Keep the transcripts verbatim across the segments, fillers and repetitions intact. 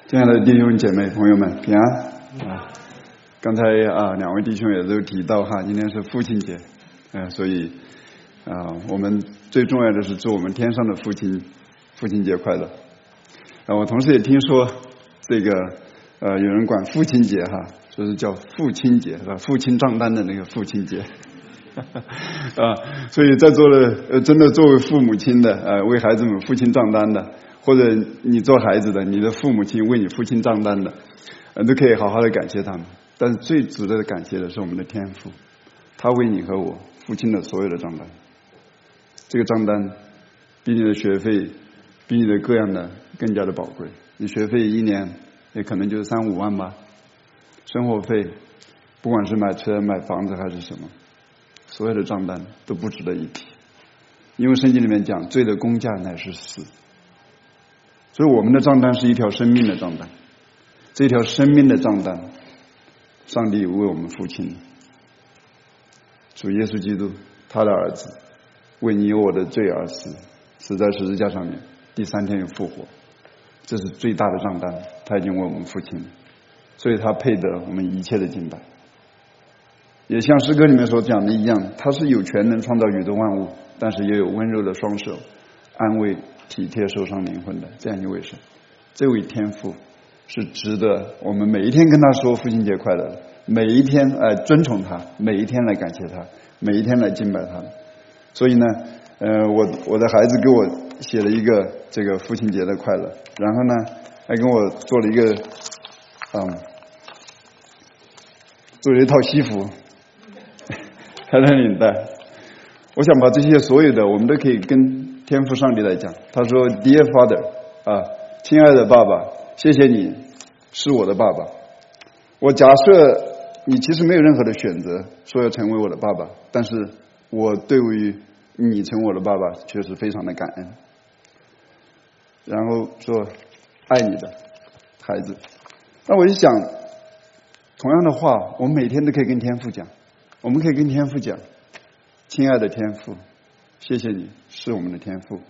亲爱的弟兄姐妹朋友们平安啊！刚才啊两位弟兄也都提到哈，今天是父亲节，呃，所以啊我们最重要的是祝我们天上的父亲父亲节快乐。啊，我同时也听说这个呃有人管父亲节哈，说是叫父亲节是吧？父亲账单的那个父亲节。啊，所以在座的呃，真的作为父母亲的，呃，为孩子们父亲账单的，或者你做孩子的，你的父母亲为你父亲账单的，呃，都可以好好的感谢他们。但是最值得感谢的是我们的天父，他为你和我父亲的所有的账单。这个账单比你的学费，比你的各样的更加的宝贵。你学费一年也可能就是三五万吧，生活费，不管是买车、买房子还是什么。所有的账单都不值得一提，因为圣经里面讲罪的工价乃是死，所以我们的账单是一条生命的账单，这条生命的账单上帝为我们付清，主耶稣基督他的儿子为你我的罪而死，死在十字架上面，第三天又复活，这是最大的账单，他已经为我们付清了，所以他配得我们一切的敬拜。也像诗歌里面所讲的一样，他是有权能创造宇宙万物，但是也有温柔的双手安慰体贴受伤灵魂的这样一位神。这位天父是值得我们每一天跟他说父亲节快乐的，每一天来尊崇他，每一天来感谢他，每一天来敬拜他。所以呢呃，我我的孩子给我写了一个这个父亲节的快乐，然后呢还跟我做了一个嗯做了一套西服开了领带。我想把这些所有的我们都可以跟天父上帝来讲。他说 Dear Father 啊，亲爱的爸爸，谢谢你是我的爸爸。我假设你其实没有任何的选择说要成为我的爸爸，但是我对于你成为我的爸爸确实非常的感恩。然后说爱你的孩子。那我就想同样的话我们每天都可以跟天父讲，我们可以跟天父讲，亲爱的天父，谢谢你是我们的天父。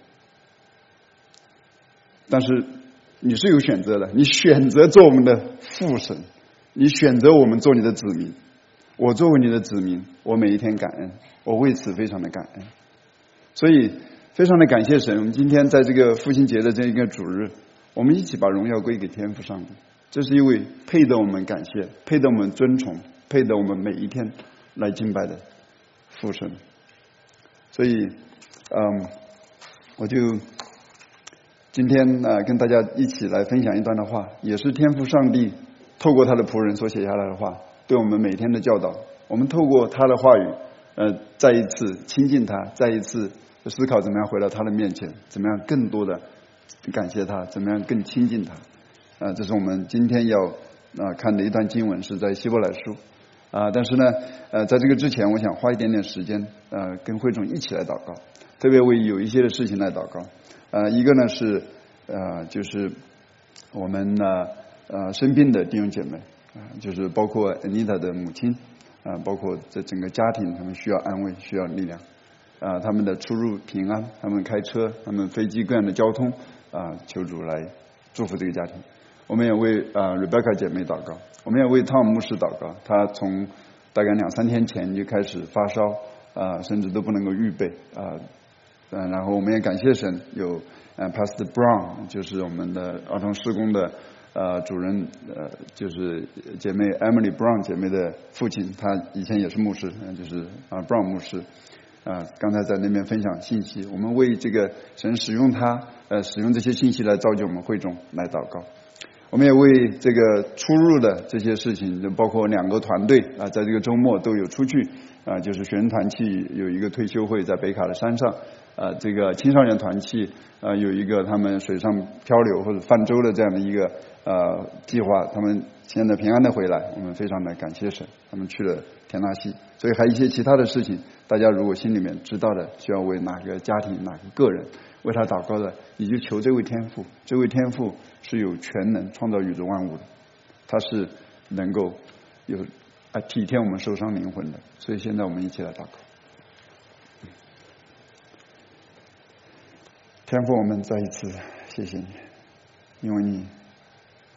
但是你是有选择的，你选择做我们的父神，你选择我们做你的子民。我作为你的子民，我每一天感恩，我为此非常的感恩。所以非常的感谢神，我们今天在这个父亲节的这一个主日，我们一起把荣耀归给天父上帝。这是一位配得我们感谢，配得我们尊崇，配得我们每一天来敬拜的父神。所以嗯，我就今天呃跟大家一起来分享一段的话，也是天父上帝透过他的仆人所写下来的话，对我们每天的教导。我们透过他的话语呃再一次亲近他，再一次思考怎么样回到他的面前，怎么样更多的感谢他，怎么样更亲近他。啊，这是我们今天要啊看的一段经文，是在希伯来书啊。但是呢，呃，在这个之前，我想花一点点时间，呃，跟会众一起来祷告，特别为有一些的事情来祷告。呃，一个呢是呃，就是我们呢呃生病的弟兄姐妹啊、呃，就是包括 Anita 的母亲啊、呃，包括这整个家庭，他们需要安慰，需要力量啊、呃，他们的出入平安，他们开车，他们飞机各样的交通啊、呃，求主来祝福这个家庭。我们也为啊、呃、Rebecca 姐妹祷告，我们也为汤姆牧师祷告。他从大概两三天前就开始发烧啊、呃，甚至都不能够预备啊。嗯、呃，然后我们也感谢神，有呃 Pastor Brown， 就是我们的儿童事工的呃主任，呃就是姐妹 Emily Brown 姐妹的父亲，他以前也是牧师，呃、就是啊、呃、Brown 牧师啊、呃，刚才在那边分享信息。我们为这个神使用他，呃使用这些信息来造就我们会众来祷告。我们也为这个出入的这些事情，包括两个团队啊，在这个周末都有出去啊，就是学生团契有一个退休会在北卡的山上啊，这个青少年团契啊有一个他们水上漂流或者泛舟的这样的一个呃计划，他们现在平安的回来，我们非常的感谢神，他们去了田纳西。所以还有一些其他的事情，大家如果心里面知道的，需要为哪个家庭哪个个人为他祷告的，你就求这位天父，这位天父是有全能创造宇宙万物的，他是能够有啊体贴我们受伤灵魂的。所以现在我们一起来祷告。天父，我们再一次谢谢你，因为你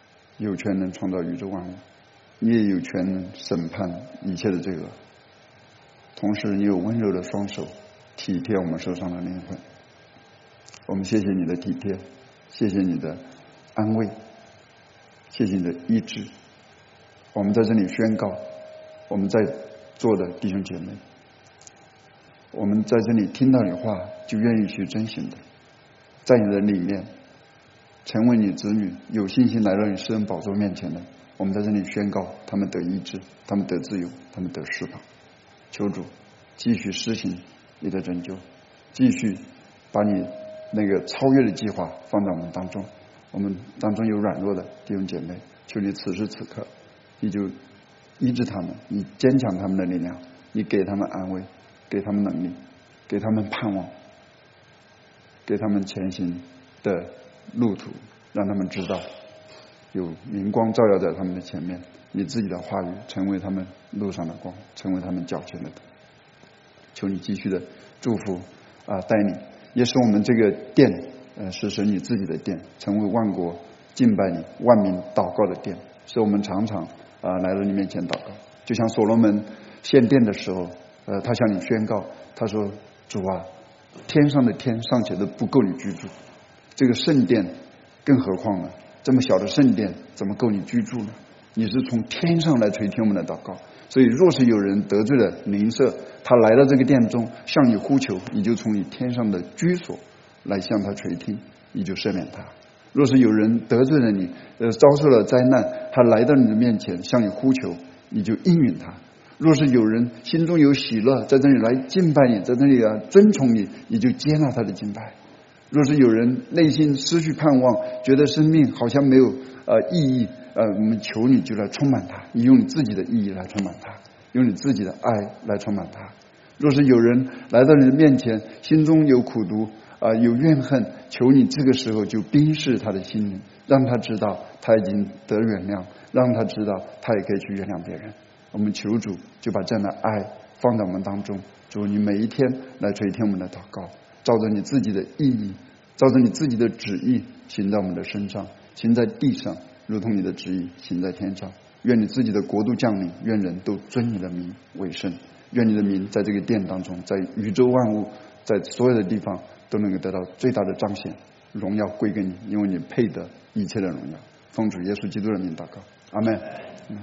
有权能创造宇宙万物，你也有权能审判一切的罪恶，同时你有温柔的双手体贴我们受伤的灵魂。我们谢谢你的体贴，谢谢你的安慰，谢谢你的医治。我们在这里宣告，我们在座的弟兄姐妹，我们在这里听到你话就愿意去遵行的，在你的里面成为你子女，有信心来到你施恩宝座面前的，我们在这里宣告，他们得医治，他们得自由，他们得释放。求主继续施行你的拯救，继续把你那个超越的计划放在我们当中。我们当中有软弱的弟兄姐妹，求你此时此刻你就医治他们，你坚强他们的力量，你给他们安慰，给他们能力，给他们盼望，给他们前行的路途，让他们知道有明光照耀在他们的前面，你自己的话语成为他们路上的光，成为他们脚前的灯。求你继续的祝福啊、呃，带领，也使我们这个殿呃是使你自己的殿，成为万国敬拜你、万民祷告的殿，使我们常常啊、呃、来到你面前祷告。就像所罗门献殿的时候，呃，他向你宣告，他说：“主啊，天上的天尚且都不够你居住，这个圣殿更何况呢？这么小的圣殿怎么够你居住呢？你是从天上来垂听我们的祷告。所以若是有人得罪了邻舍，他来到这个殿中向你呼求，你就从你天上的居所来向他垂听，你就赦免他。若是有人得罪了你，呃，遭受了灾难，他来到你的面前向你呼求，你就应允他。若是有人心中有喜乐，在这里来敬拜你，在这里啊尊崇你，你就接纳他的敬拜。若是有人内心失去盼望，觉得生命好像没有呃意义，呃，我们求你就来充满他，你用你自己的意义来充满他，用你自己的爱来充满他。若是有人来到你的面前，心中有苦毒啊、呃，有怨恨，求你这个时候就冰释他的心灵，让他知道他已经得原谅，让他知道他也可以去原谅别人。我们求主就把这样的爱放在我们当中，主你每一天来垂听我们的祷告，照着你自己的意义，照着你自己的旨意行在我们的身上，行在地上，如同你的旨意行在天上。愿你自己的国度降临，愿人都尊你的名为圣，愿你的名在这个殿当中，在宇宙万物，在所有的地方都能够得到最大的彰显，荣耀归给你，因为你配得一切的荣耀。奉主耶稣基督的名祷告，阿们。嗯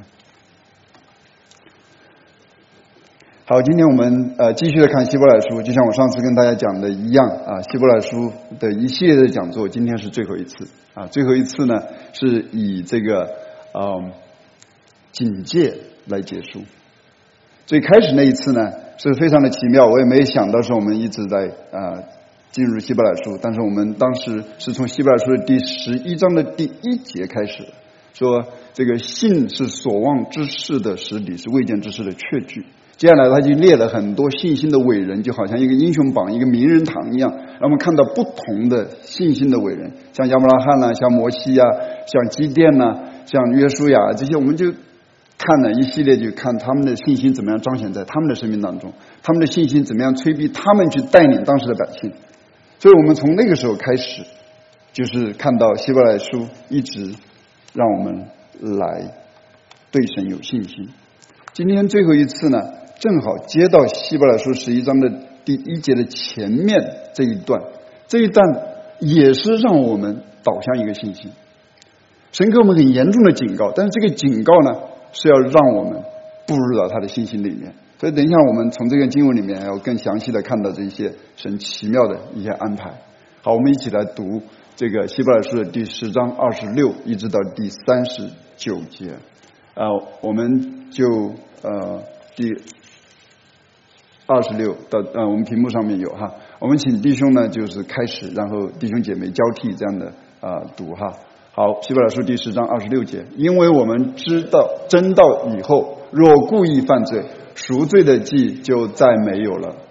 好，今天我们呃继续的看希伯来书，就像我上次跟大家讲的一样啊，希伯来书的一系列的讲座，今天是最后一次啊，最后一次呢是以这个呃警戒来结束。最开始那一次呢是非常的奇妙，我也没有想到是我们一直在啊、呃、进入希伯来书，但是我们当时是从希伯来书的第十一章的第一节开始，说这个信是所望之事的实底，是未见之事的确据。接下来他就列了很多信心的伟人，就好像一个英雄榜一个名人堂一样，让我们看到不同的信心的伟人，像亚伯拉罕啊，像摩西啊，像基甸啊，像约书亚这些，我们就看了一系列，就看他们的信心怎么样彰显在他们的生命当中，他们的信心怎么样催逼他们去带领当时的百姓。所以我们从那个时候开始，就是看到希伯来书一直让我们来对神有信心。今天最后一次呢，正好接到希伯来书十一章的第一节的前面这一段，这一段也是让我们导向一个信心。神给我们很严重的警告，但是这个警告呢是要让我们步入到他的信心里面。所以等一下我们从这个经文里面要更详细的看到这些神奇妙的一些安排。好，我们一起来读这个希伯来书的第十章二十六一直到第三十九节。呃，我们就呃第二十六到呃我们屏幕上面有哈，我们请弟兄呢就是开始，然后弟兄姐妹交替这样的啊、呃、读哈。好，希伯来书第十章二十六节，因为我们知道真道以后，若故意犯罪，赎罪的祭就再没有了。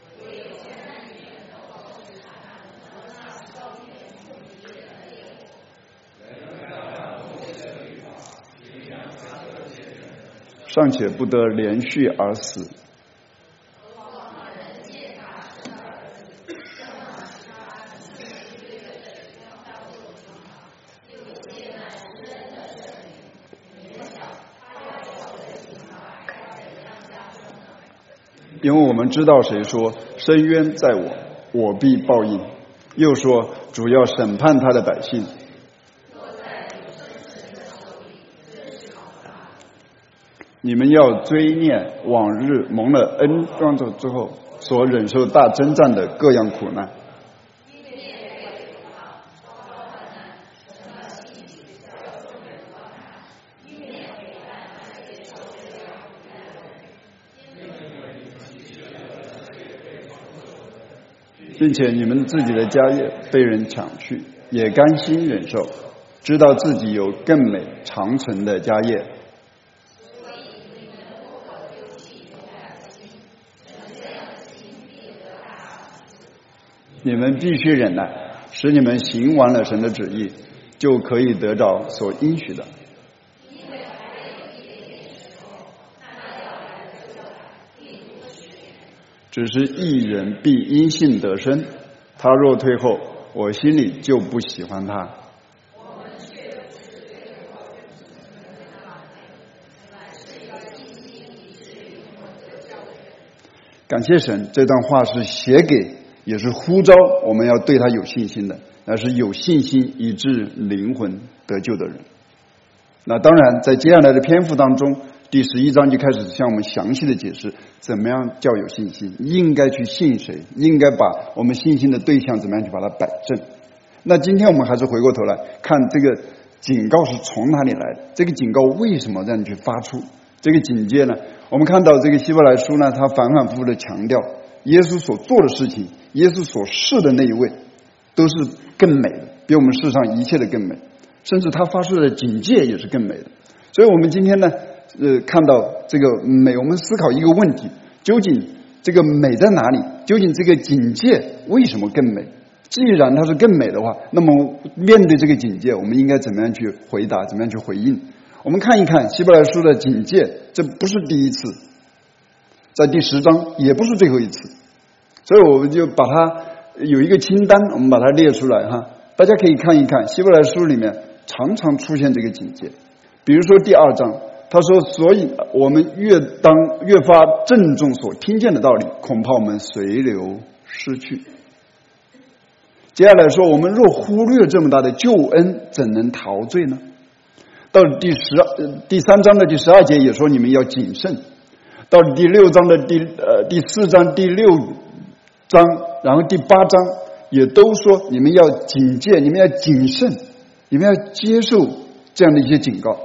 尚且不得连续而死， 因为我们知道谁说深渊在我，我必报应，又说主要审判他的百姓。你们要追念往日蒙了恩光照之后所忍受大征战的各样苦难。并且你们自己的家业被人抢去，也甘心忍受，知道自己有更美长存的家业。你们必须忍耐，使你们行完了神的旨意，就可以得着所应许的。只是义人必因信得生，他若退后，我心里就不喜欢他。感谢神，这段话是写给，也是呼召我们要对他有信心的，那是有信心以致灵魂得救的人。那当然在接下来的篇幅当中，第十一章就开始向我们详细的解释怎么样叫有信心，应该去信谁，应该把我们信心的对象怎么样去把它摆正。那今天我们还是回过头来看这个警告是从哪里来的，这个警告为什么让你去发出这个警戒呢？我们看到这个希伯来书呢，他反反复复的强调耶稣所做的事情，耶稣所示的那一位都是更美的，比我们世上一切的更美，甚至他发出的警戒也是更美的。所以我们今天呢呃，看到这个美，我们思考一个问题，究竟这个美在哪里？究竟这个警戒为什么更美？既然它是更美的话，那么面对这个警戒，我们应该怎么样去回答，怎么样去回应？我们看一看希伯来书的警戒，这不是第一次，在第十章也不是最后一次，所以我们就把它有一个清单，我们把它列出来哈，大家可以看一看希伯来书里面常常出现这个警戒。比如说第二章他说，所以我们越当越发郑重所听见的道理，恐怕我们随流失去。接下来说，我们若忽略这么大的救恩，怎能陶醉呢？到了第十第三章的第十二节也说你们要谨慎。到了第六章的第呃第四章第六章，然后第八章也都说你们要警戒，你们要谨慎，你们要接受这样的一些警告。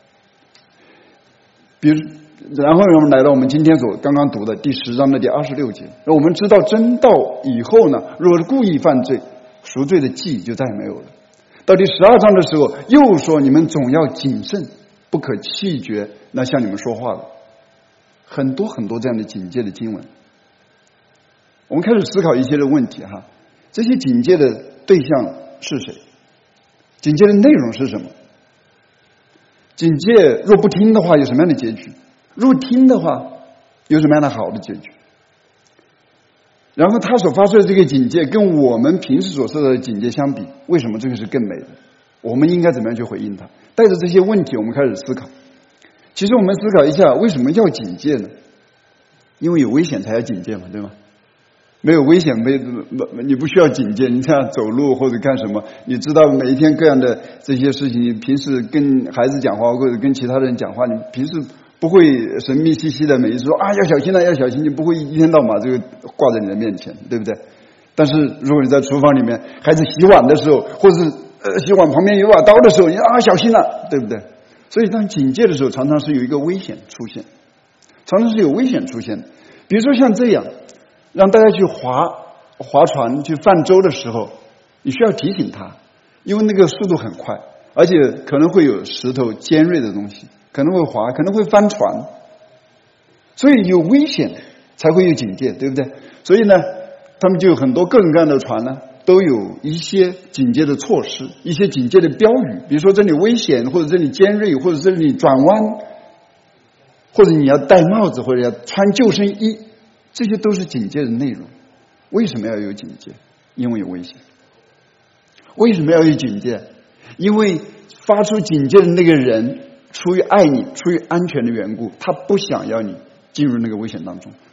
比如，然后我们来到我们今天所刚刚读的第十章的第二十六节，我们知道真道以后呢，若是故意犯罪，赎罪的记就再也没有了。到第十二章的时候，又说你们总要谨慎，不可弃绝那向你们说话的。很多很多这样的警戒的经文，我们开始思考一些的问题哈，这些警戒的对象是谁？警戒的内容是什么？警戒若不听的话有什么样的结局？若听的话有什么样的好的结局？然后他所发出的这个警戒跟我们平时所受到的警戒相比，为什么这个是更美的？我们应该怎么样去回应它？带着这些问题我们开始思考。其实我们思考一下，为什么要警戒呢？因为有危险才要警戒嘛，对吗？没有危险没你不需要警戒，你这样走路或者干什么，你知道每一天各样的这些事情，你平时跟孩子讲话或者跟其他人讲话，你平时不会神秘兮兮的每一次说啊要小心了要小心，你不会一天到晚这个挂在你的面前，对不对？但是如果你在厨房里面孩子洗碗的时候，或者是呃洗碗旁边有把刀的时候，你啊小心了，对不对？所以当警戒的时候常常是有一个危险出现，常常是有危险出现的。比如说像这样让大家去划划船去泛舟的时候，你需要提醒他，因为那个速度很快，而且可能会有石头尖锐的东西，可能会滑，可能会翻船，所以有危险才会有警戒，对不对？所以呢他们就有很多各种各样的船呢，都有一些警戒的措施，一些警戒的标语，比如说这里危险，或者这里尖锐，或者这里转弯，或者你要戴帽子，或者要穿救生衣，这些都是警戒的内容。为什么要有警戒？因为有危险。为什么要有警戒？因为发出警戒的那个人出于爱你，出于安全的缘故，他不想要你进入那个危险当中，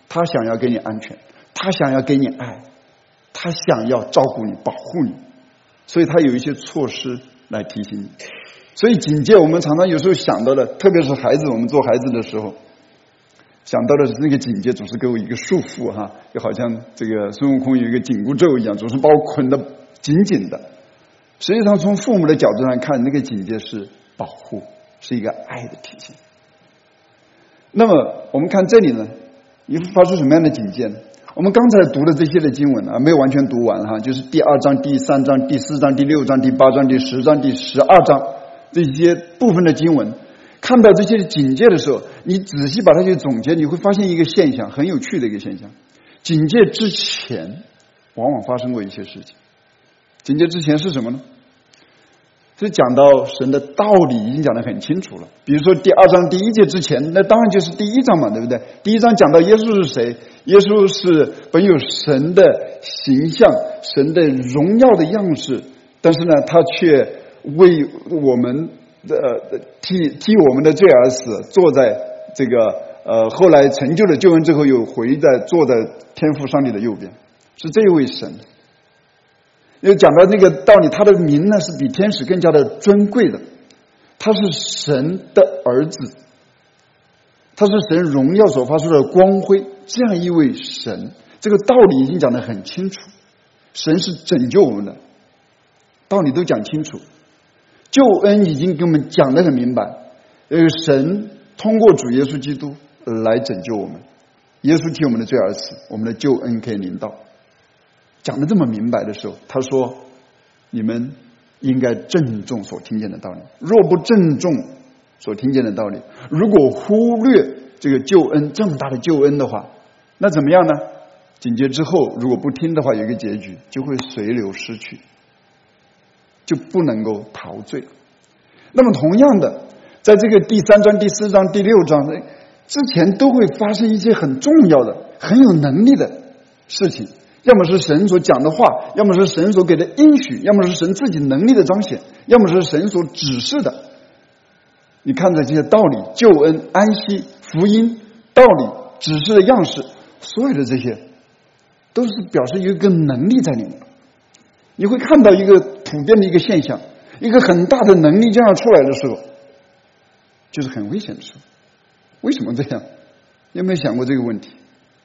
他想要给你安全，他想要给你爱，他想要照顾你保护你，所以他有一些措施来提醒你。所以警戒我们常常有时候想到的，特别是孩子，我们做孩子的时候想到的是那个警戒总是给我一个束缚哈，就好像这个孙悟空有一个紧箍咒一样，总是把我捆得紧紧的。实际上从父母的角度上看，那个警戒是保护，是一个爱的体现。那么我们看这里呢，你发出什么样的警戒呢？我们刚才读的这些的经文啊，没有完全读完哈，就是第二章、第三章、第四章、第六章、第八章、第十章、第十二章这些部分的经文，看到这些警戒的时候，你仔细把它去总结，你会发现一个现象，很有趣的一个现象。警戒之前往往发生过一些事情。警戒之前是什么呢？是讲到神的道理已经讲得很清楚了。比如说第二章第一节之前，那当然就是第一章嘛，对不对？第一章讲到耶稣是谁，耶稣是本有神的形象，神的荣耀的样式，但是呢他却为我们呃替替我们的罪而死，坐在这个呃后来成就了救恩之后又回在坐在天父上帝的右边，是这一位神。又讲到那个道理，他的名呢是比天使更加的尊贵的，他是神的儿子，他是神荣耀所发出的光辉，这样一位神，这个道理已经讲得很清楚。神是拯救我们的，道理都讲清楚，救恩已经给我们讲得很明白。呃，神通过主耶稣基督来拯救我们，耶稣替我们的罪而死，我们的救恩可以临到。讲得这么明白的时候，他说你们应该郑重所听见的道理，若不郑重所听见的道理，如果忽略这个救恩这么大的救恩的话，那怎么样呢？警戒之后如果不听的话，有一个结局，就会随流失去，就不能够陶醉。那么同样的，在这个第三章、第四章、第六章之前都会发生一些很重要的很有能力的事情，要么是神所讲的话，要么是神所给的应许，要么是神自己能力的彰显，要么是神所指示的。你看着这些道理，救恩、安息、福音、道理、指示的样式，所有的这些都是表示有一个能力在里面。你会看到一个普遍的一个现象，一个很大的能力将要出来的时候，就是很危险的时候。为什么这样？有没有想过这个问题？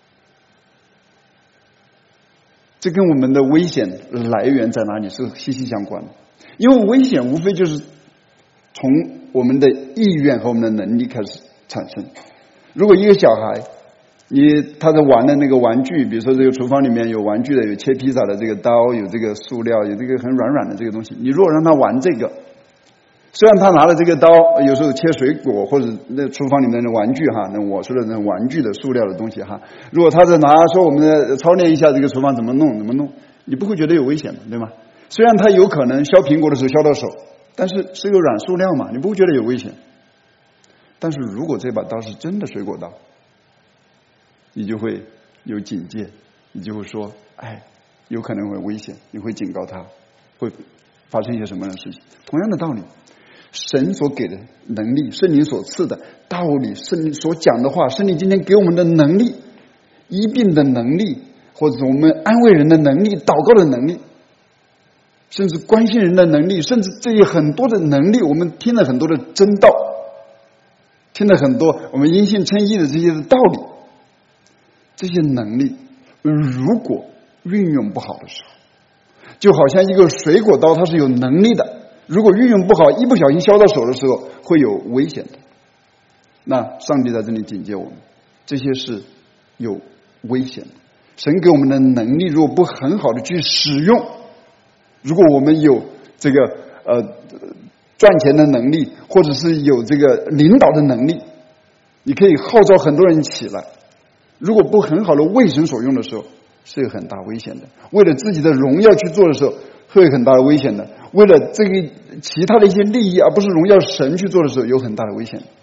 这跟我们的危险来源在哪里是息息相关的。因为危险无非就是从我们的意愿和我们的能力开始产生。如果一个小孩你他在玩的那个玩具，比如说这个厨房里面有玩具的，有切披萨的这个刀，有这个塑料，有这个很软软的这个东西，你如果让他玩这个，虽然他拿了这个刀有时候切水果或者那厨房里面的玩具哈，那我说的那玩具的塑料的东西哈，如果他在拿说我们的操练一下这个厨房怎么弄怎么弄，你不会觉得有危险嘛，对吗？虽然他有可能削苹果的时候削到手，但是是个软塑料嘛，你不会觉得有危险。但是如果这把刀是真的水果刀，你就会有警戒，你就会说哎，有可能会危险，你会警告他会发生一些什么样的事情。同样的道理，神所给的能力，圣灵所赐的道理，圣灵所讲的话，圣灵今天给我们的能力，医病的能力，或者我们安慰人的能力，祷告的能力，甚至关心人的能力，甚至这些很多的能力，我们听了很多的真道，听了很多我们因信称义的这些的道理，这些能力如果运用不好的时候，就好像一个水果刀，它是有能力的，如果运用不好，一不小心削到手的时候会有危险的。那上帝在这里警戒我们，这些是有危险的。神给我们的能力如果不很好的去使用，如果我们有这个呃赚钱的能力，或者是有这个领导的能力，你可以号召很多人起来，如果不很好的为神所用的时候，是有很大危险的。为了自己的荣耀去做的时候，会有很大的危险的。为了这个其他的一些利益，而不是荣耀神去做的时候，有很大的危险的。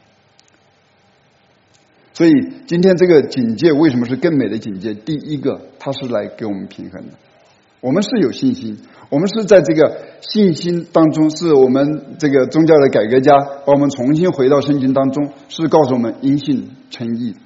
所以今天这个警戒为什么是更美的警戒？第一个，它是来给我们平衡的。我们是有信心，我们是在这个信心当中，是我们这个宗教的改革家把我们重新回到圣经当中，是告诉我们因信称义。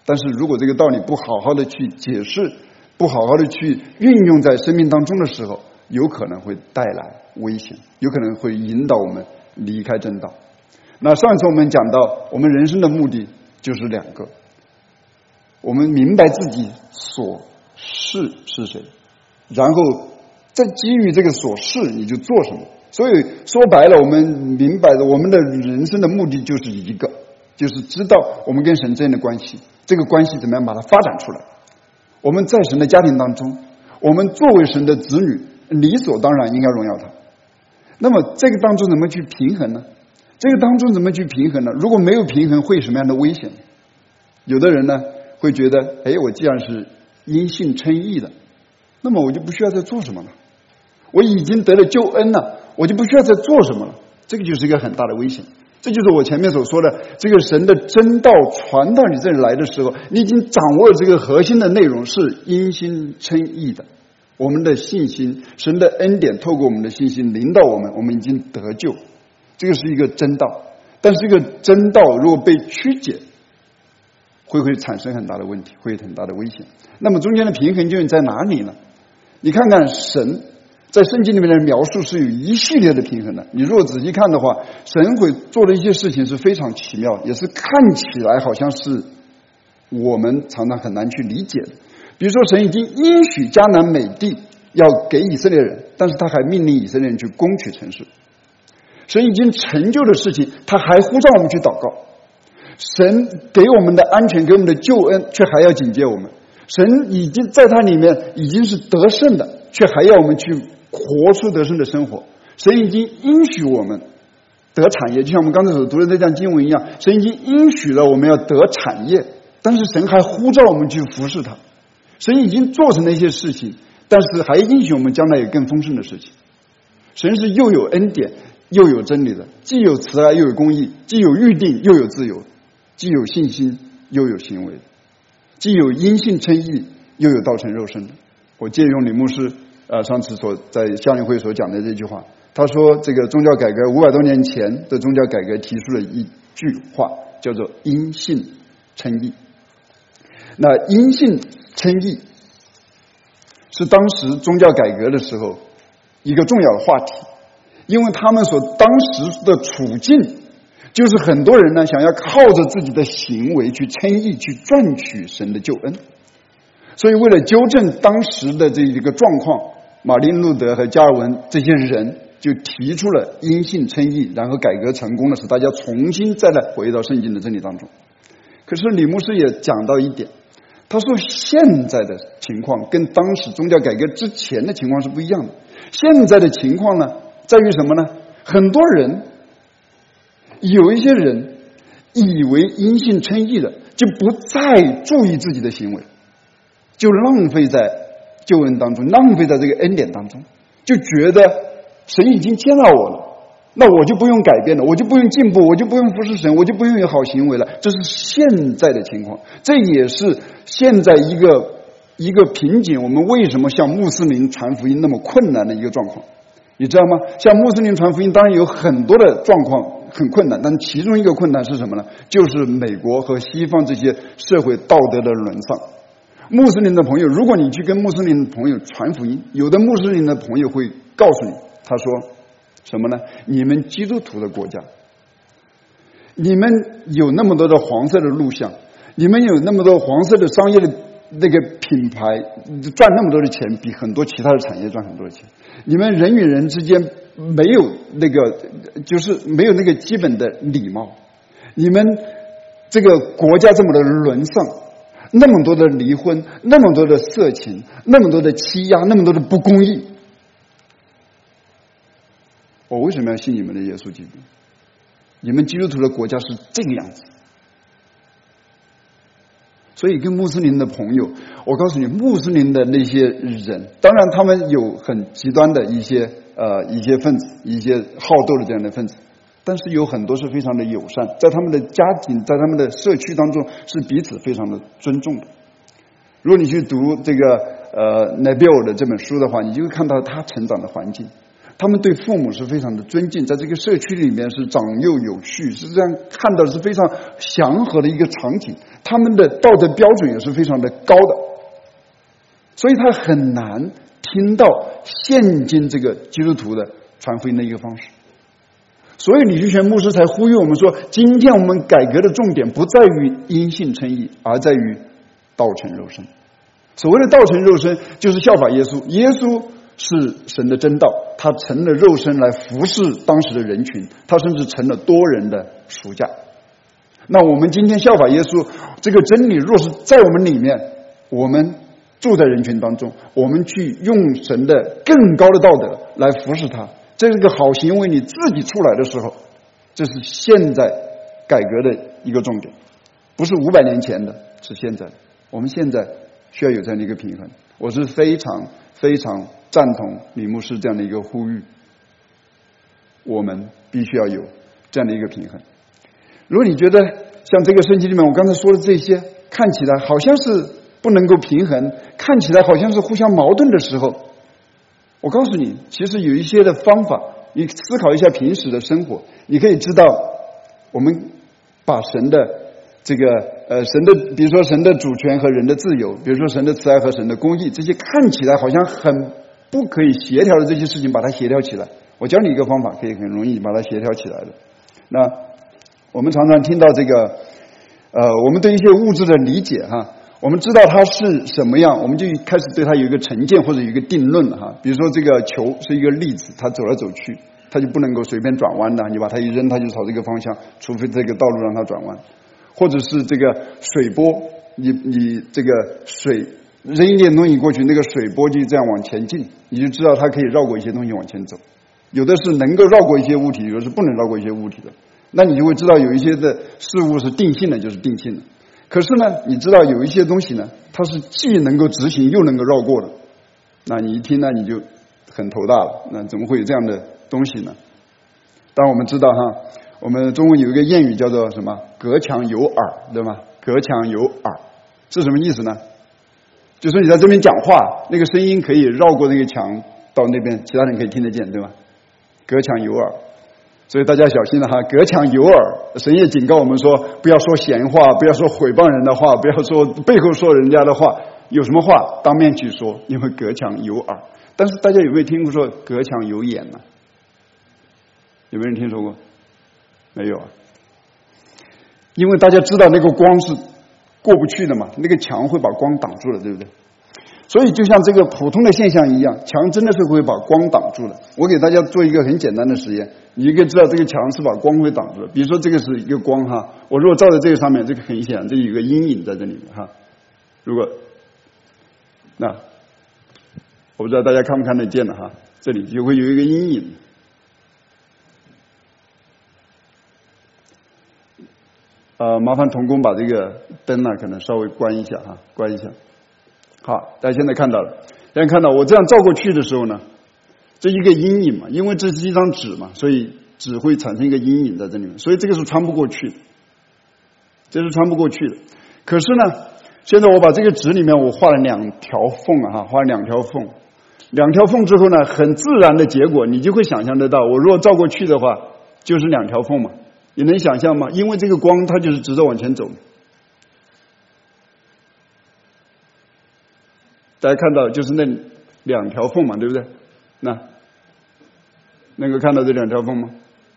但是如果这个道理不好好的去解释，不好好的去运用在生命当中的时候，有可能会带来危险，有可能会引导我们离开正道。那上一次我们讲到，我们人生的目的就是两个，我们明白自己所是是谁，然后再基于这个所是你就做什么。所以说白了，我们明白的，我们的人生的目的就是一个，就是知道我们跟神之间的关系，这个关系怎么样把它发展出来。我们在神的家庭当中，我们作为神的子女，理所当然应该荣耀他。那么这个当中怎么去平衡呢？这个当中怎么去平衡呢？如果没有平衡，会有什么样的危险？有的人呢会觉得，哎，我既然是因信称义的，那么我就不需要再做什么了，我已经得了救恩了，我就不需要再做什么了。这个就是一个很大的危险。这就是我前面所说的，这个神的真道传到你这里来的时候，你已经掌握了这个核心的内容，是因信称义的。我们的信心，神的恩典透过我们的信心临到我们，我们已经得救，这个是一个真道。但是这个真道如果被曲解，会会产生很大的问题，会有很大的危险。那么中间的平衡究竟在哪里呢？你看看神在圣经里面的描述是有一系列的平衡的。你如果仔细看的话，神会做的一些事情是非常奇妙，也是看起来好像是我们常常很难去理解的。比如说，神已经应许迦南美地要给以色列人，但是他还命令以色列人去攻取城市。神已经成就的事情，他还呼召我们去祷告。神给我们的安全，给我们的救恩，却还要警戒我们。神已经在他里面已经是得胜的，却还要我们去活出得胜的生活。神已经应许我们得产业，就像我们刚才所读的这段经文一样，神已经应许了我们要得产业，但是神还呼召我们去服侍他。神已经做成了一些事情，但是还应许我们将来有更丰盛的事情。神是又有恩典又有真理的，既有慈爱又有公义，既有预定又有自由，既有信心又有行为，既有因信称义又有道成肉身的。我借用李牧师呃上次所在夏令会所讲的这句话，他说这个宗教改革五百多年前的宗教改革提出了一句话，叫做因信称义。那因信称义是当时宗教改革的时候一个重要的话题，因为他们所当时的处境就是很多人呢想要靠着自己的行为去称义，去赚取神的救恩。所以为了纠正当时的这一个状况，马丁路德和加尔文这些人就提出了因信称义，然后改革成功的是大家重新再来回到圣经的真理当中。可是李牧师也讲到一点，他说现在的情况跟当时宗教改革之前的情况是不一样的。现在的情况呢在于什么呢？很多人有一些人以为因信称义的就不再注意自己的行为，就浪费在救恩当中，浪费在这个恩典当中，就觉得神已经接纳我了，那我就不用改变了，我就不用进步，我就不用服侍神，我就不用有好行为了。这是现在的情况，这也是现在一个一个瓶颈，我们为什么向穆斯林传福音那么困难的一个状况。你知道吗？向穆斯林传福音当然有很多的状况很困难，但其中一个困难是什么呢？就是美国和西方这些社会道德的沦丧。穆斯林的朋友，如果你去跟穆斯林的朋友传福音，有的穆斯林的朋友会告诉你，他说什么呢？你们基督徒的国家，你们有那么多的黄色的录像，你们有那么多黄色的商业的那个品牌，赚那么多的钱，比很多其他的产业赚很多的钱。你们人与人之间没有那个，就是没有那个基本的礼貌。你们这个国家这么的沦丧，那么多的离婚，那么多的色情，那么多的欺压，那么多的不公义。我为什么要信你们的耶稣基督？你们基督徒的国家是这个样子。所以跟穆斯林的朋友，我告诉你，穆斯林的那些人，当然他们有很极端的一些呃一些分子，一些好斗的这样的分子，但是有很多是非常的友善，在他们的家庭，在他们的社区当中是彼此非常的尊重的。如果你去读这个呃 Nabil 的这本书的话，你就会看到他成长的环境， 他们对父母是非常的尊敬，在这个社区里面是长幼有序，是这样看到的是非常祥和的一个场景。他们的道德标准也是非常的高的，所以他很难听到现今这个基督徒的传福音的一个方式。所以李居全牧师才呼吁我们说，今天我们改革的重点不在于因信称义，而在于道成肉身。所谓的道成肉身，就是效法耶稣。耶稣是神的真道，他成了肉身来服侍当时的人群，他甚至成了多人的赎价。那我们今天效法耶稣，这个真理若是在我们里面，我们住在人群当中，我们去用神的更高的道德来服侍他，这是个好行为，你自己出来的时候，这是现在改革的一个重点，不是五百年前的，是现在。我们现在需要有这样的一个平衡。我是非常非常赞同李牧师这样的一个呼吁，我们必须要有这样的一个平衡。如果你觉得像这个圣经里面我刚才说的这些看起来好像是不能够平衡，看起来好像是互相矛盾的时候，我告诉你，其实有一些的方法，你思考一下平时的生活，你可以知道我们把神的这个呃神的比如说神的主权和人的自由，比如说神的慈爱和神的公义，这些看起来好像很不可以协调的这些事情，把它协调起来。我教你一个方法，可以很容易把它协调起来的。那我们常常听到这个呃我们对一些物质的理解哈，我们知道它是什么样，我们就开始对它有一个成见或者有一个定论了哈。比如说这个球是一个粒子，它走来走去，它就不能够随便转弯的，你把它一扔，它就朝这个方向，除非这个道路让它转弯。或者是这个水波，你你这个水扔一点东西过去，那个水波就这样往前进，你就知道它可以绕过一些东西往前走。有的是能够绕过一些物体，有的是不能绕过一些物体的，那你就会知道有一些的事物是定性的，就是定性的。可是呢，你知道有一些东西呢，它是既能够执行又能够绕过的，那你一听呢，你就很头大了。那怎么会有这样的东西呢？当然我们知道哈，我们中文有一个谚语叫做什么？隔墙有耳，对吗？隔墙有耳是什么意思呢？就是你在这边讲话，那个声音可以绕过那个墙到那边，其他人可以听得见，对吗？隔墙有耳。所以大家小心了哈，隔墙有耳，神也警告我们说，不要说闲话，不要说毁谤人的话，不要说背后说人家的话，有什么话当面去说，因为隔墙有耳。但是大家有没有听过说隔墙有眼呢？有没有人听说过？没有啊。因为大家知道那个光是过不去的嘛，那个墙会把光挡住了，对不对？所以就像这个普通的现象一样，墙真的是会把光挡住的。我给大家做一个很简单的实验，你可以知道这个墙是把光会挡住的。比如说这个是一个光哈，我如果照在这个上面，这个很显然，这有一个阴影在这里面哈。如果那我不知道大家看不看得见的哈，这里就会有一个阴影。呃，麻烦童工把这个灯呢，可能稍微关一下哈，关一下。好，大家现在看到了，大家看到我这样照过去的时候呢，这一个阴影嘛，因为这是一张纸嘛，所以纸会产生一个阴影在这里面，所以这个是穿不过去的，这是穿不过去的。可是呢，现在我把这个纸里面我画了两条缝啊，哈，画了两条缝，两条缝之后呢，很自然的结果，你就会想象得到，我如果照过去的话，就是两条缝嘛，你能想象吗？因为这个光它就是直着往前走。大家看到就是那两条缝嘛，对不对？那能够看到这两条缝吗？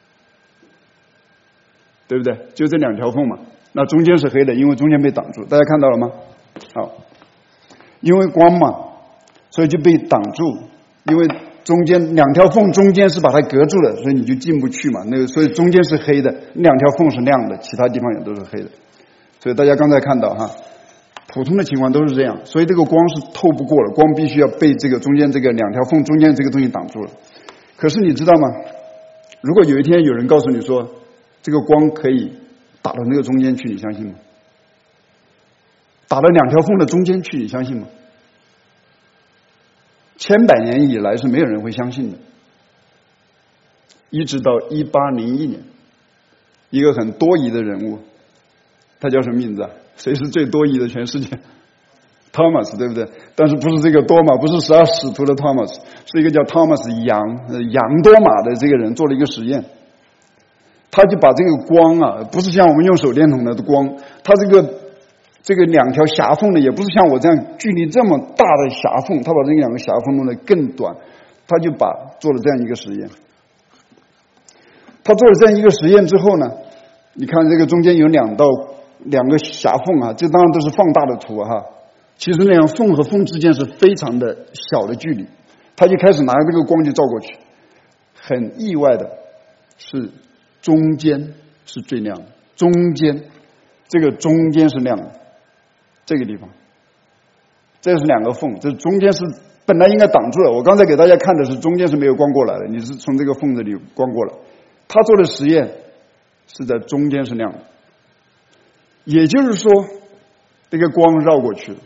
对不对？就这两条缝嘛。那中间是黑的，因为中间被挡住。大家看到了吗？好，因为光嘛，所以就被挡住。因为中间两条缝中间是把它隔住了，所以你就进不去嘛。那个所以中间是黑的，两条缝是亮的，其他地方也都是黑的。所以大家刚才看到哈。普通的情况都是这样，所以这个光是透不过了，光必须要被这个中间这个两条缝中间这个东西挡住了。可是你知道吗？如果有一天有人告诉你说这个光可以打到那个中间去，你相信吗？打到两条缝的中间去，你相信吗？千百年以来是没有人会相信的，一直到一八零一年，一个很多疑的人物，他叫什么名字啊？谁是最多疑的全世界？ Thomas， 对不对？但是不是这个多马，不是十二使徒的 Thomas， 是一个叫 Thomas 杨杨多马的这个人做了一个实验。他就把这个光啊，不是像我们用手电筒的光，他这个这个两条狭缝呢，也不是像我这样距离这么大的狭缝，他把这两个狭缝弄得更短，他就把做了这样一个实验。他做了这样一个实验之后呢，你看这个中间有两道两个狭缝啊，这当然都是放大的图哈。其实那样缝和缝之间是非常的小的距离，他就开始拿这个光就照过去，很意外的是中间是最亮的，中间这个中间是亮的，这个地方，这是两个缝，这中间是本来应该挡住了。我刚才给大家看的是中间是没有光过来的，你是从这个缝子里光过来。他做的实验是在中间是亮的，也就是说这个光绕过去了，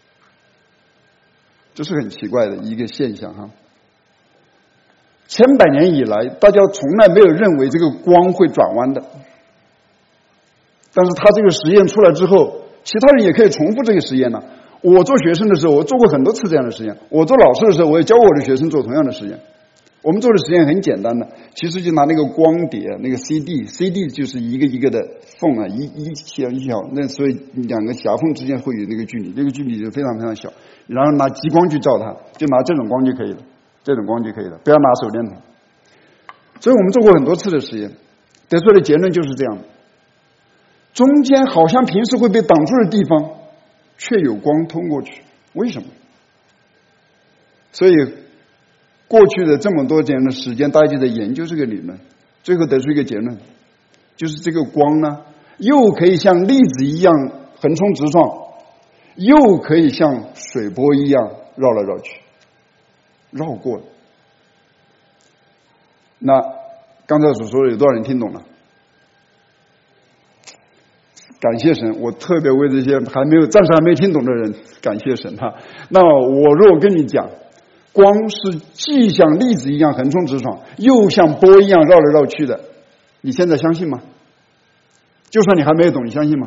这是很奇怪的一个现象哈。千百年以来，大家从来没有认为这个光会转弯的，但是他这个实验出来之后，其他人也可以重复这个实验呢。我做学生的时候，我做过很多次这样的实验；我做老师的时候，我也教过我的学生做同样的实验。我们做的实验很简单的，其实就拿那个光碟，那个 C D，C D 就是一个一个的缝啊，一一小一小，那所以两个狭缝之间会有那个距离，那个距离就非常非常小。然后拿激光去照它，就拿这种光就可以了，这种光就可以了，不要拿手电筒。所以我们做过很多次的实验，得出的结论就是这样的：中间好像平时会被挡住的地方，却有光通过去，为什么？所以过去的这么多年的时间，大家就在研究这个理论，最后得出一个结论，就是这个光呢，又可以像粒子一样横冲直撞，又可以像水波一样绕来绕去，绕过了。那刚才所说的有多少人听懂了？感谢神，我特别为这些还没有暂时还没听懂的人感谢神哈。那我如果跟你讲，光是既像粒子一样横冲直撞，又像波一样绕来绕去的，你现在相信吗？就算你还没有懂，你相信吗？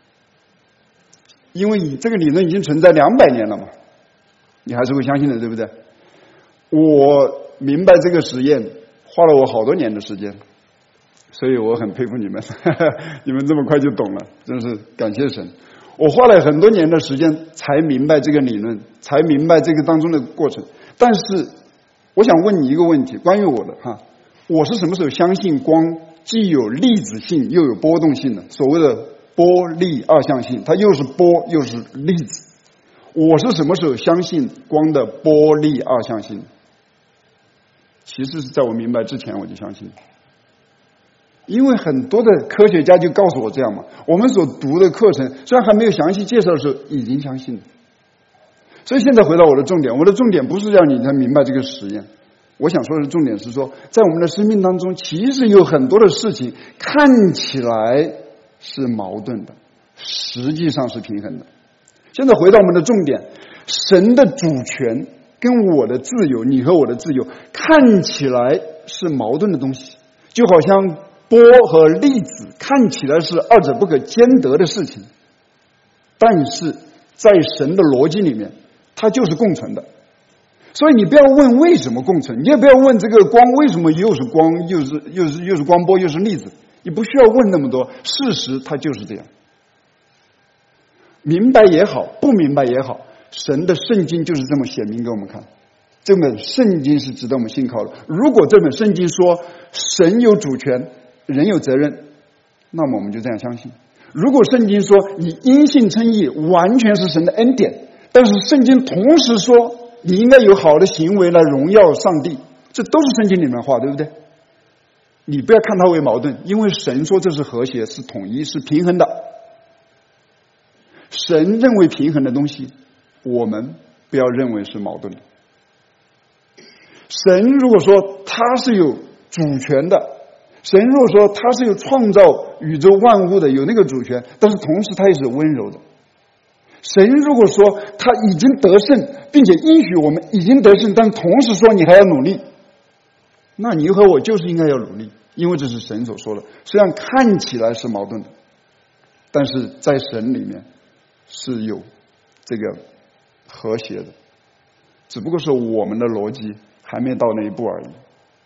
因为你这个理论已经存在两百年了嘛，你还是会相信的，对不对？我明白这个实验花了我好多年的时间，所以我很佩服你们，你们这么快就懂了，真是感谢神。我花了很多年的时间才明白这个理论，才明白这个当中的过程。但是我想问你一个问题，关于我的哈，我是什么时候相信光既有粒子性又有波动性的？所谓的波粒二象性，它又是波又是粒子。我是什么时候相信光的波粒二象性？其实是在我明白之前我就相信，因为很多的科学家就告诉我这样嘛。我们所读的课程虽然还没有详细介绍的时候，已经相信了。所以现在回到我的重点，我的重点不是让你才明白这个实验，我想说的重点是说，在我们的生命当中，其实有很多的事情看起来是矛盾的，实际上是平衡的。现在回到我们的重点，神的主权跟我的自由，你和我的自由，看起来是矛盾的东西，就好像波和粒子看起来是二者不可兼得的事情，但是在神的逻辑里面，它就是共存的。所以你不要问为什么共存，你也不要问这个光为什么又是光又是又是又是光波又是粒子，你不需要问那么多，事实它就是这样。明白也好，不明白也好，神的圣经就是这么写明给我们看，这本圣经是值得我们信靠的。如果这本圣经说神有主权，人有责任，那么我们就这样相信。如果圣经说你因信称义完全是神的恩典，但是圣经同时说你应该有好的行为来荣耀上帝，这都是圣经里面的话，对不对？你不要看它为矛盾，因为神说这是和谐，是统一，是平衡的。神认为平衡的东西，我们不要认为是矛盾的。神如果说他是有主权的，神如果说他是有创造宇宙万物的，有那个主权，但是同时他也是温柔的。神如果说他已经得胜，并且应许我们已经得胜，但同时说你还要努力，那你和我就是应该要努力，因为这是神所说的。虽然看起来是矛盾的，但是在神里面是有这个和谐的，只不过是我们的逻辑还没到那一步而已。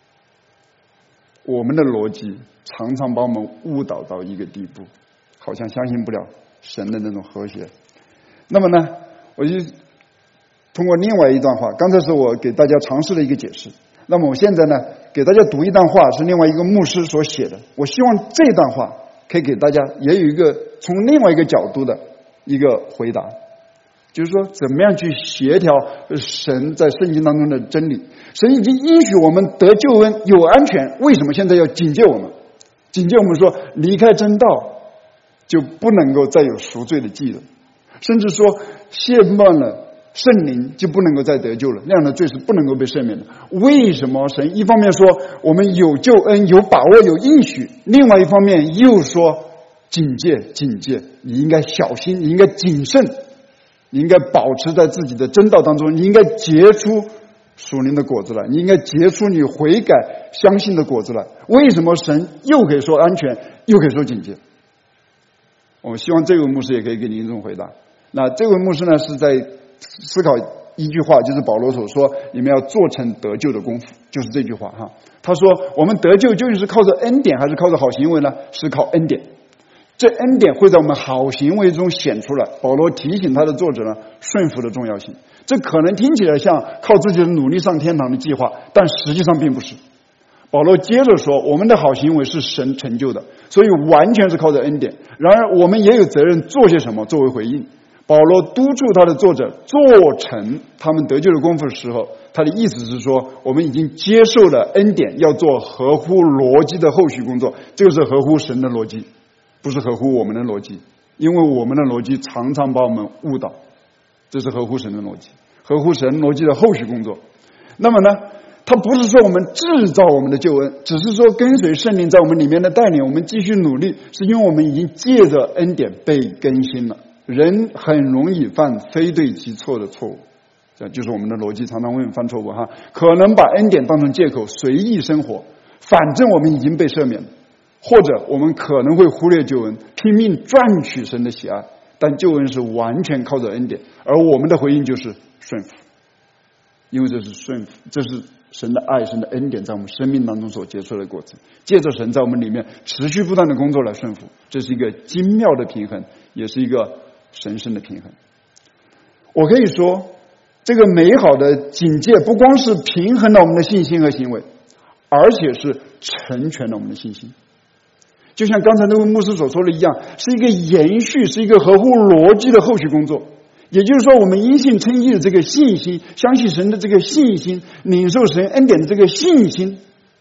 我们的逻辑常常把我们误导到一个地步，好像相信不了神的那种和谐。那么呢，我就通过另外一段话，刚才是我给大家尝试的一个解释，那么我现在呢给大家读一段话，是另外一个牧师所写的，我希望这段话可以给大家也有一个从另外一个角度的一个回答，就是说怎么样去协调神在圣经当中的真理。神已经应许我们得救恩有安全，为什么现在要警戒我们？警戒我们说离开真道就不能够再有赎罪的祭了，甚至说亵慢了圣灵就不能够再得救了，那样的罪是不能够被赦免的。为什么神一方面说我们有救恩有把握有应许，另外一方面又说警戒警戒，你应该小心，你应该谨慎，你应该保持在自己的真道当中，你应该结出属灵的果子来，你应该结出你悔改相信的果子来。为什么神又可以说安全又可以说警戒？我希望这位牧师也可以给您一种回答。那这位牧师呢是在思考一句话，就是保罗所说你们要做成得救的功夫，就是这句话哈。他说我们得救究竟是靠着恩典还是靠着好行为呢？是靠恩典，这恩典会在我们好行为中显出来。保罗提醒他的作者呢顺服的重要性，这可能听起来像靠自己的努力上天堂的计划，但实际上并不是。保罗接着说我们的好行为是神成就的，所以完全是靠着恩典，然而我们也有责任做些什么作为回应。保罗督促他的作者做成他们得救的功夫的时候，他的意思是说我们已经接受了恩典，要做合乎逻辑的后续工作，这个是合乎神的逻辑，不是合乎我们的逻辑，因为我们的逻辑常常把我们误导，这是合乎神的逻辑，合乎神逻辑的后续工作。那么呢，他不是说我们制造我们的救恩，只是说跟随圣灵在我们里面的带领，我们继续努力，是因为我们已经借着恩典被更新了。人很容易犯非对即错的错误，这就是我们的逻辑常常会犯错误哈，可能把恩典当成借口随意生活，反正我们已经被赦免了，或者我们可能会忽略救恩，拼命赚取神的喜爱，但救恩是完全靠着恩典，而我们的回应就是顺服，因为这是顺服，这是神的爱，神的恩典在我们生命当中所结出的果子，借着神在我们里面持续不断的工作来顺服，这是一个精妙的平衡，也是一个神圣的平衡。我可以说这个美好的警戒不光是平衡了我们的信心和行为，而且是成全了我们的信心，就像刚才那位牧师所说的一样，是一个延续，是一个合乎逻辑的后续工作。也就是说我们因信称义的这个信心，相信神的这个信心，领受神恩典的这个信心，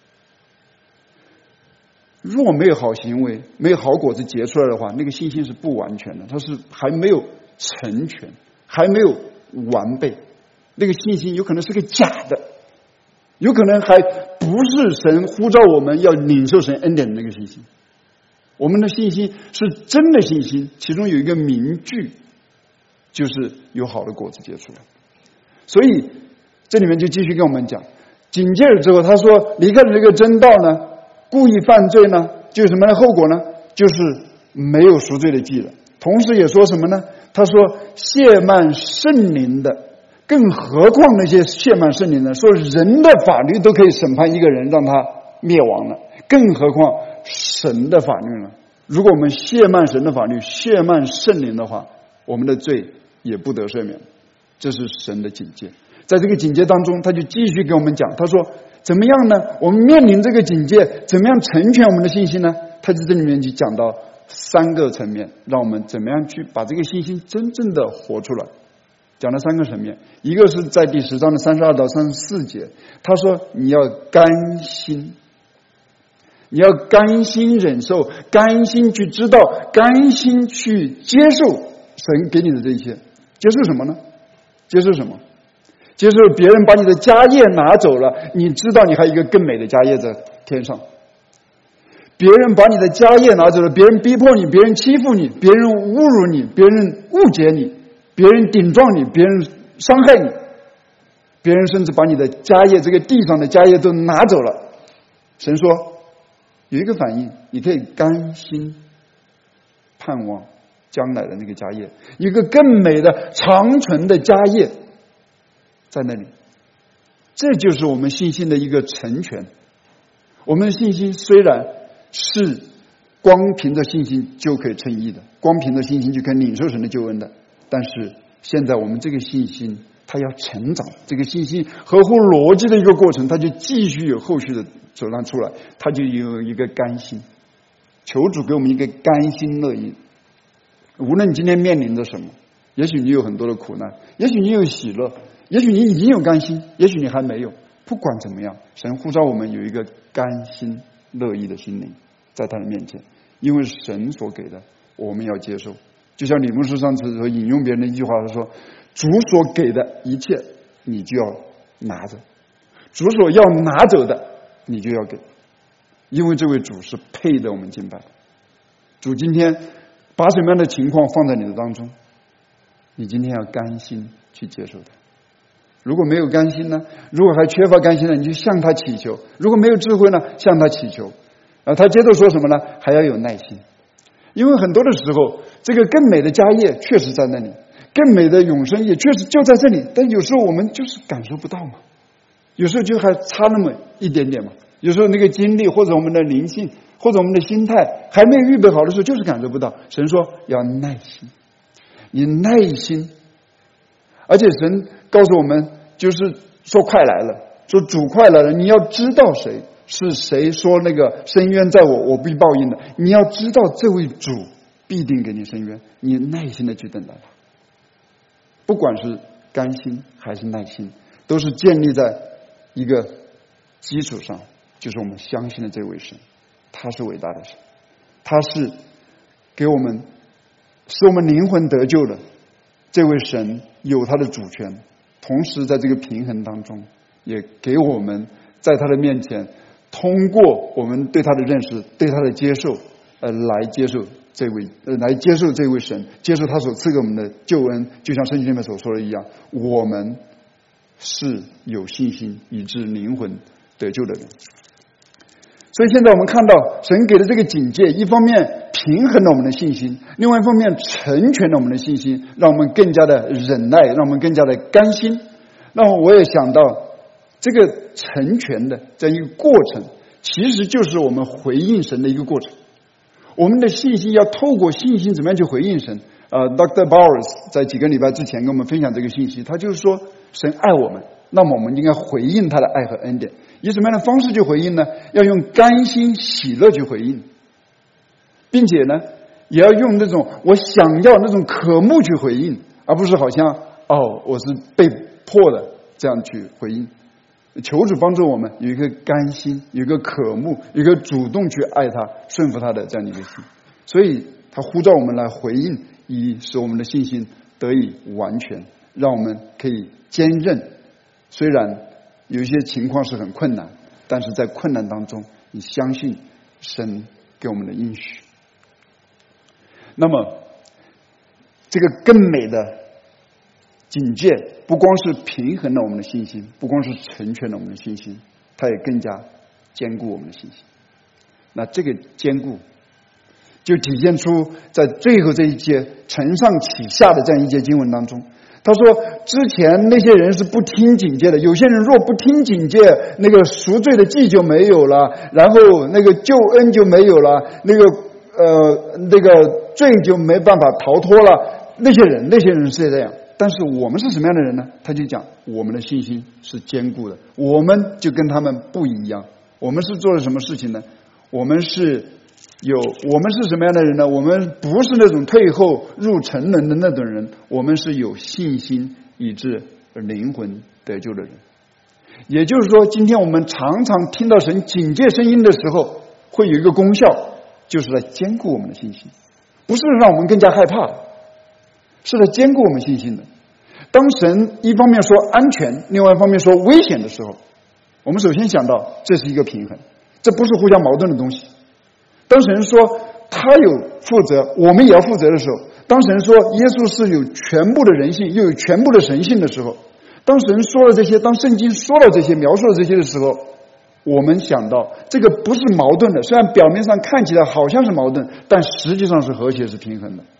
若没有好行为，没有好果子结出来的话，那个信心是不完全的，它是还没有成全，还没有完备，那个信心有可能是个假的，有可能还不是神呼召我们要领受神恩典的那个信心。我们的信心是真的信心，其中有一个名句，就是有好的果子结出来。所以这里面就继续跟我们讲，警戒了之后他说离开了这个真道呢，故意犯罪呢，就有什么样的后果呢？就是没有赎罪的祭了。同时也说什么呢？他说亵慢圣灵的，更何况那些亵慢圣灵的，说人的法律都可以审判一个人让他灭亡了，更何况神的法律呢？如果我们亵慢神的法律，亵慢圣灵的话，我们的罪也不得赦免。这是神的警戒。在这个警戒当中，他就继续给我们讲，他说怎么样呢？我们面临这个警戒，怎么样成全我们的信心呢？他在这里面就讲到三个层面，让我们怎么样去把这个信心真正的活出来。讲了三个层面，一个是在第十章的三十二到三十四节，他说你要甘心，你要甘心忍受，甘心去知道，甘心去接受神给你的这一切。接受什么呢？接受什么？接受别人把你的家业拿走了，你知道你还有一个更美的家业在天上。别人把你的家业拿走了，别人逼迫你，别人欺负你，别人侮辱你，别人误解你，别人顶撞你，别人伤害你，别人甚至把你的家业，这个地上的家业都拿走了。神说有一个反应，你可以甘心盼望将来的那个家业，一个更美的长存的家业在那里。这就是我们信心的一个成全。我们的信心虽然是光凭着信心就可以称义的，光凭着信心就可以领受神的救恩的，但是现在我们这个信心它要成长，这个信心合乎逻辑的一个过程，它就继续有后续的走廊出来，它就有一个甘心。求主给我们一个甘心乐意，无论你今天面临着什么，也许你有很多的苦难，也许你有喜乐，也许你已经有甘心，也许你还没有。不管怎么样，神呼召我们有一个甘心乐意的心灵在他的面前，因为神所给的我们要接受。就像李牧师上次引用别人的一句话，他说主所给的一切你就要拿着，主所要拿走的你就要给，因为这位主是配得我们敬拜的。主今天把什么样的情况放在你的当中，你今天要甘心去接受它。如果没有甘心呢？如果还缺乏甘心呢？你就向他祈求。如果没有智慧呢？向他祈求。啊，他接着说什么呢？还要有耐心。因为很多的时候，这个更美的家业确实在那里，更美的永生也确实就在这里，但有时候我们就是感受不到嘛，有时候就还差那么一点点嘛。有时候那个经历或者我们的灵性或者我们的心态还没有预备好的时候，就是感受不到。神说要耐心，你耐心，而且神告诉我们，就是说快来了，说主快来了，你要知道谁是谁说那个深渊在我，我必报应的。你要知道这位主必定给你深渊，你耐心的去等待他。不管是甘心还是耐心，都是建立在一个基础上，就是我们相信的这位神，他是伟大的神，他是给我们使我们灵魂得救的这位神，有他的主权，同时在这个平衡当中也给我们在他的面前通过我们对他的认识对他的接受呃，来接受这位呃，来接受这位神，接受他所赐给我们的救恩。就像圣经里面所说的一样，我们是有信心以致灵魂得救的人。所以现在我们看到神给的这个警戒，一方面平衡了我们的信心，另外一方面成全了我们的信心，让我们更加的忍耐，让我们更加的甘心。那么我也想到这个成全的这样一个过程，其实就是我们回应神的一个过程。我们的信心要透过信心怎么样去回应神。呃 Doctor Bowers 在几个礼拜之前跟我们分享这个信息，他就是说神爱我们，那么我们应该回应他的爱和恩典。以什么样的方式去回应呢？要用甘心喜乐去回应，并且呢也要用那种我想要那种渴慕去回应，而不是好像哦我是被迫的这样去回应。求主帮助我们有一个甘心，有一个渴慕，有一个主动去爱他顺服他的这样的一个心。所以他呼召我们来回应，以使我们的信心得以完全，让我们可以坚韧。虽然有一些情况是很困难，但是在困难当中你相信神给我们的应许。那么这个更美的警戒不光是平衡了我们的信心，不光是成全了我们的信心，它也更加坚固我们的信心。那这个坚固就体现出在最后这一节承上启下的这样一节经文当中。他说之前那些人是不听警戒的，有些人若不听警戒，那个赎罪的祭就没有了，然后那个救恩就没有了，那个呃那个罪就没办法逃脱了。那些人那些人是这样，但是我们是什么样的人呢？他就讲我们的信心是坚固的，我们就跟他们不一样。我们是做了什么事情呢？我们是有我们是什么样的人呢？我们不是那种退后入沉沦的那种人，我们是有信心以致灵魂得救的人。也就是说，今天我们常常听到神警戒声音的时候，会有一个功效，就是来坚固我们的信心，不是让我们更加害怕，是来坚固我们信心的。当神一方面说安全，另外一方面说危险的时候，我们首先想到这是一个平衡，这不是互相矛盾的东西。当神说他有负责，我们也要负责的时候，当神说耶稣是有全部的人性又有全部的神性的时候，当神说了这些，当圣经说了这些，描述了这些的时候，我们想到这个不是矛盾的，虽然表面上看起来好像是矛盾，但实际上是和谐是平衡的。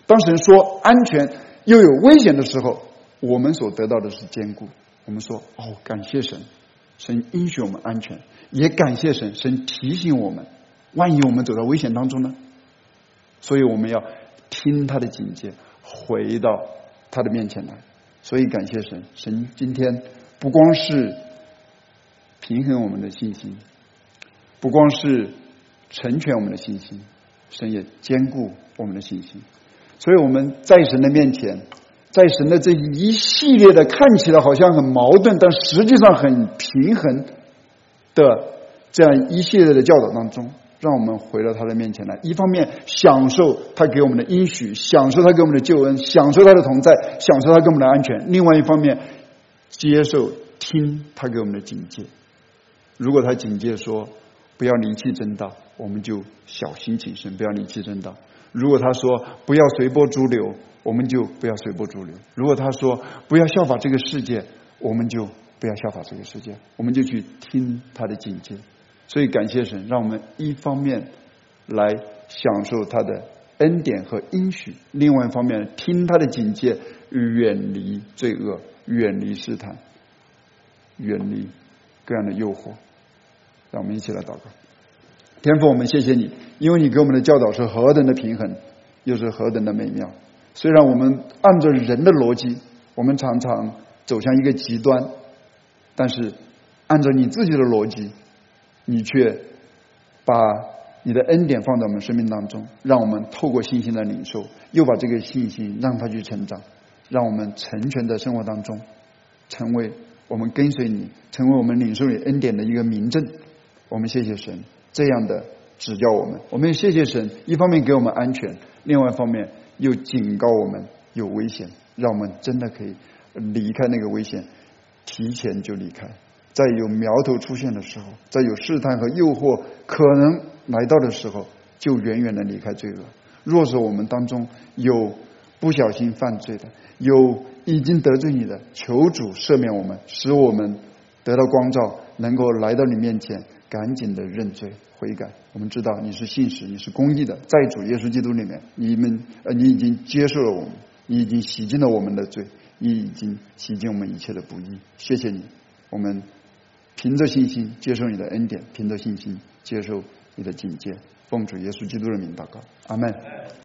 当神说安全又有危险的时候，我们所得到的是坚固。我们说哦，感谢神，神允许我们安全，也感谢神，神提醒我们，万一我们走到危险当中呢？所以我们要听他的警戒，回到他的面前来。所以感谢神，神今天不光是平衡我们的信心，不光是成全我们的信心，神也坚固我们的信心。所以我们在神的面前，在神的这一系列的看起来好像很矛盾，但实际上很平衡的这样一系列的教导当中，让我们回到他的面前来，一方面享受他给我们的应许，享受他给我们的救恩，享受他的同在，享受他给我们的安全；另外一方面接受听他给我们的警戒。如果他警戒说不要离弃真道，我们就小心谨慎，不要离弃真道；如果他说不要随波逐流，我们就不要随波逐流；如果他说不要效法这个世界，我们就不要效法这个世界，我们就去听他的警戒。所以感谢神，让我们一方面来享受他的恩典和应许，另外一方面听他的警戒，远离罪恶，远离试探，远离各样的诱惑。让我们一起来祷告。天父，我们谢谢你，因为你给我们的教导是何等的平衡，又是何等的美妙。虽然我们按照人的逻辑，我们常常走向一个极端，但是按照你自己的逻辑，你却把你的恩典放在我们生命当中，让我们透过信心的领受，又把这个信心让它去成长，让我们成全在生活当中，成为我们跟随你，成为我们领受你恩典的一个明证。我们谢谢神这样的指教我们，我们也谢谢神一方面给我们安全，另外一方面又警告我们有危险，让我们真的可以离开那个危险，提前就离开，在有苗头出现的时候，在有试探和诱惑可能来到的时候，就远远的离开罪恶。若是我们当中有不小心犯罪的，有已经得罪你的，求主赦免我们，使我们得到光照，能够来到你面前，赶紧的认罪悔改。我们知道你是信实，你是公义的，在主耶稣基督里面，你们呃，你已经接受了我们，你已经洗净了我们的罪，你已经洗净我们一切的不义。谢谢你，我们凭着信心接受你的恩典，凭着信心接受你的警戒，奉主耶稣基督的名祷告，阿们。